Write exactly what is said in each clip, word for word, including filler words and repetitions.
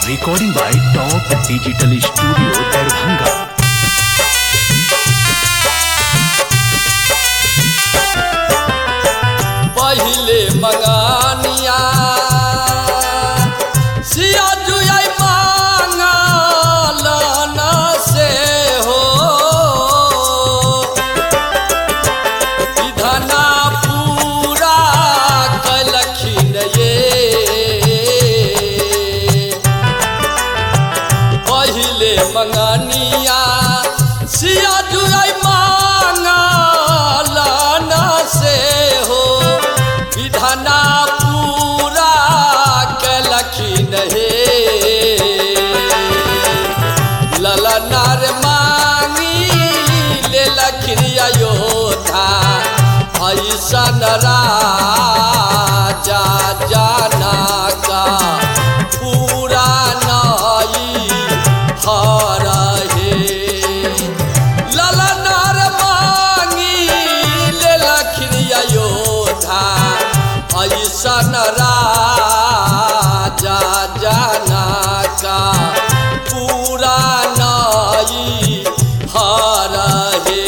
Recording by Top Digital Studio Darbhanga. पहिले मंगानिया सिया जुआई मांगल न से हो विधना पूरा कलखिन ये पहिले मंगानिया सिया जुआई मांगल न से हो विधना पूरा कलखिन हे ललनार मांगी ले लखिन अयोध्या ऐसन राजा जाना का पूरा नई हर हे ललनार मांगी ले लखिन अयोध्या ऐसन राजा जाना का पूरा नई हर हे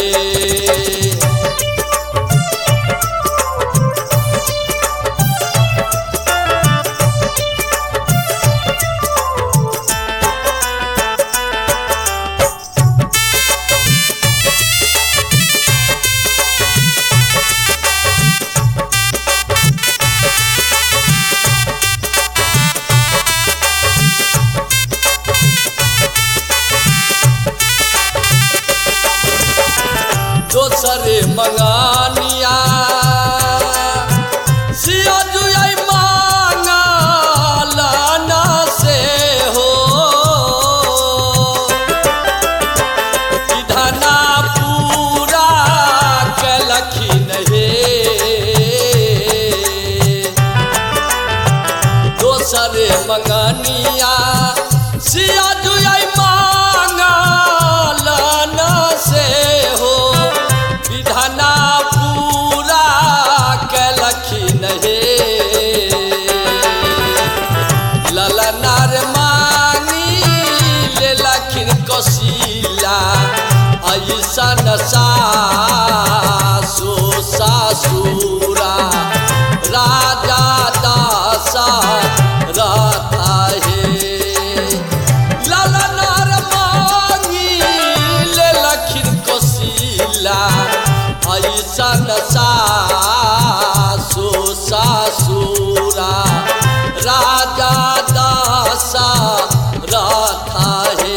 दोसरे मंगानिया सिया जुआई मांगल न से हो विधना पूरा कलखिन हे दोसरे मंगानिया सिया जुआई मांगल न से हो विधना पूरा कलखिन हे ललनार मांगी ले लखिन कौशिला ऐसन सासु ससुरा राजा दशरथ हे ललनार मांगी ले लखिन कौशिला ऐसन सासु ससुरा राजा दशरथ हे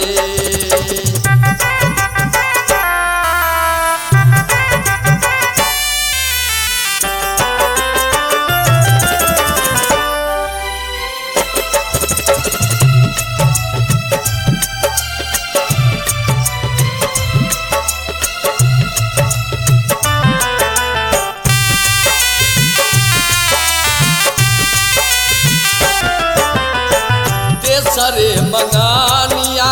तेसरे मंगानिया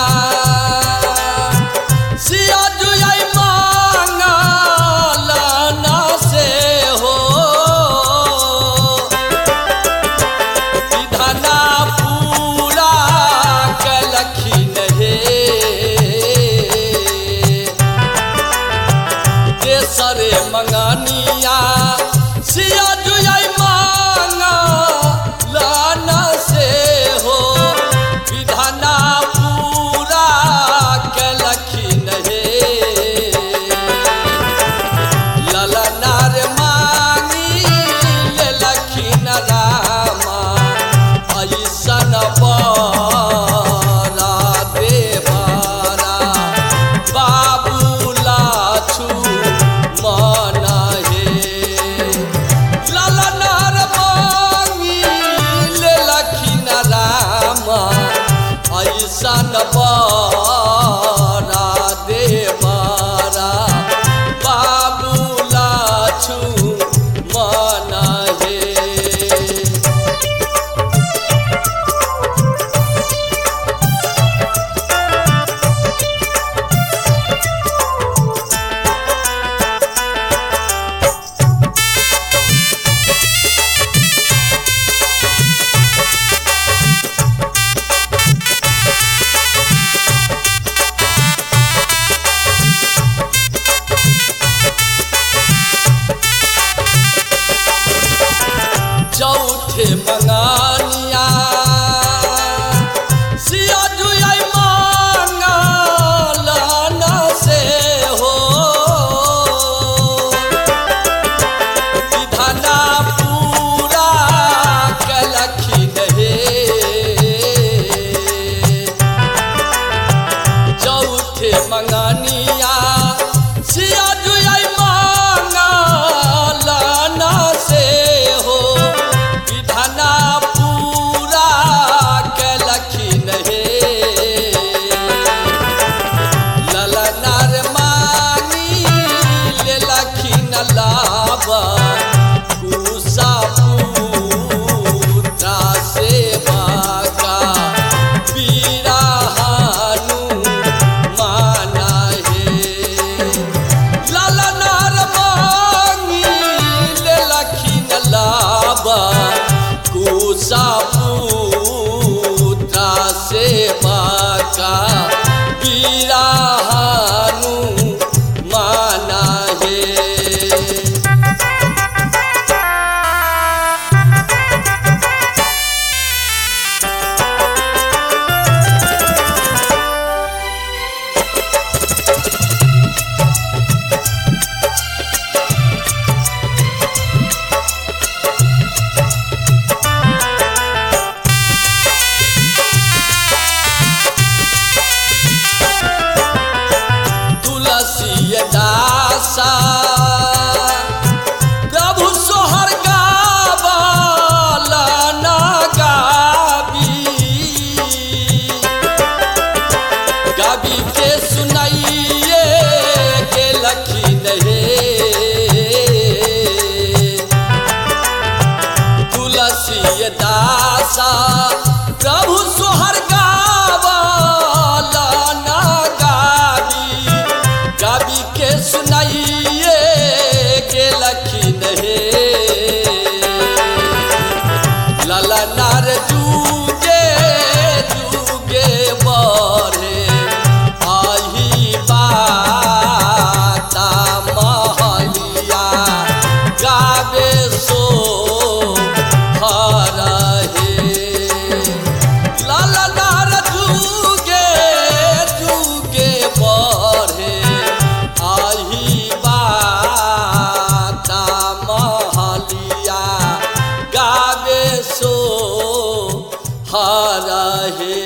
सिया जुआई मांगल न से हो विधना पूरा कलखिन हे तेसरे मंगानिया सिया जुआई मांगल न से हो विधना पूरा कलखिन हे ललनार मांगी ले लखिन रामा ऐसन बरा देवरा बाबूला छु मन हे ललनार मांगी ले लखिन रामा ऐसन बरा देवरा बाबूला छु मन हे सो हारा हे